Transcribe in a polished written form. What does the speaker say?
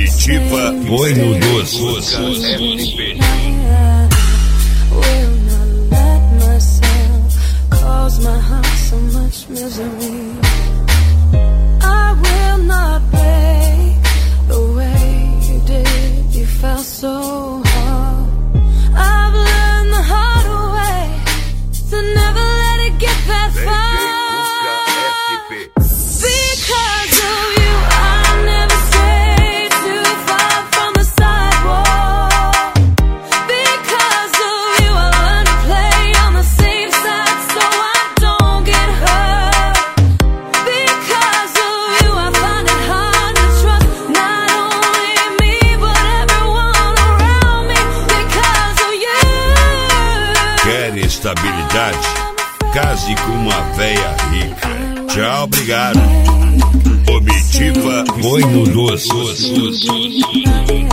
Comitiva Boi no Doce. My heart so much misery. I will not break the way you did. You felt so hard. I've learned the hard way to never let it get that far. Because of you, I never strayed too far from the sidewalk. Because of you, I learned to play on the safe side so I don't get hurt. Because of you, I find it hard to trust not only me but everyone around me. Because of you. Quer estabilidade? Case com uma véia rica. Tchau, obrigado. Comitiva Boi no Doce.